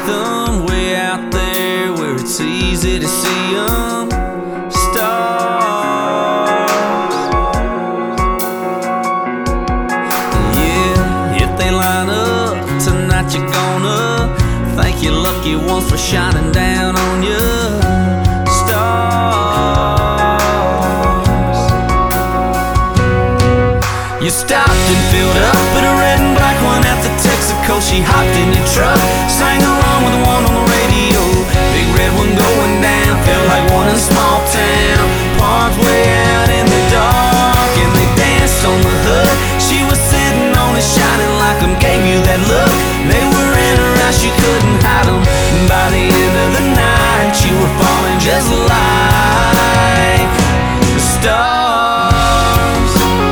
them way out there where it's easy to see them. Stars. Yeah, if they line up tonight, you're gonna thank your lucky ones for shining down on you. Stars. You stopped and filled up at a red and black one at the Texaco. She hopped in your truck, sang along with the one on the radio. Big red one going down, felt like one in a small town. Parked way out in the dark and they danced on the hood. She was sitting on it, shining like them, gave you that look. They were in her eyes, you couldn't hide them. By the end of the night, you were falling just like the stars.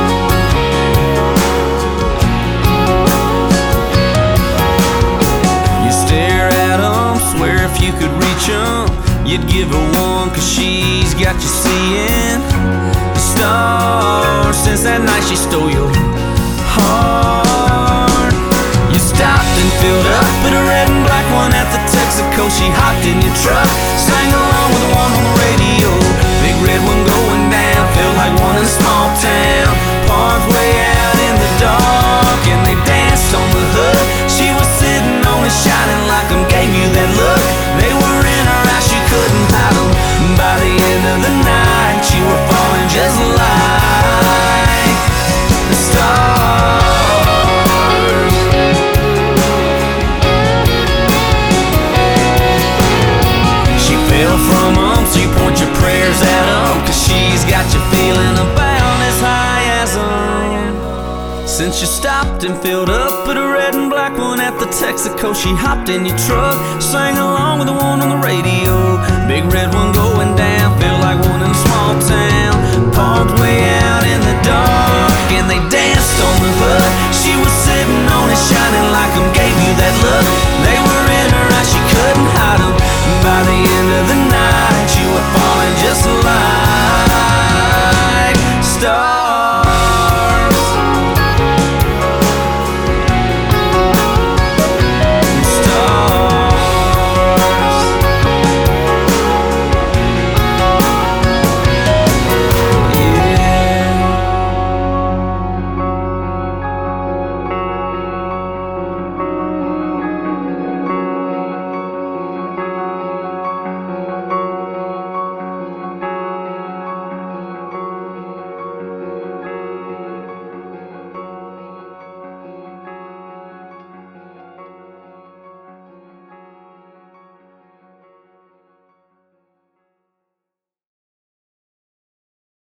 You stare at them, swear if you could reach them, you'd give her one, cause she's got you seeing the stars. Since that night she stole your heart. You stopped and filled up at a red and black one at the Texaco. She hopped in your truck, sang along with the one on the radio. Big red one going down, felt like one in a small town. Parked way out in the dark and they danced on the hood. She was sitting on it, shining like them, gave you that look. They were in her eyes, you couldn't hide them. By the end of the night, you were falling just like the stars. From them, so you point your prayers at them, cause she's got you feeling about as high as them. Since you stopped and filled up at a red and black one at the Texaco, she hopped in your truck, sang along with the one on the radio. Big red one going down, felt like one in a small town. Parked way out in the dark and they danced on the hood. She was sitting on it, shining like them, gave you that look. They were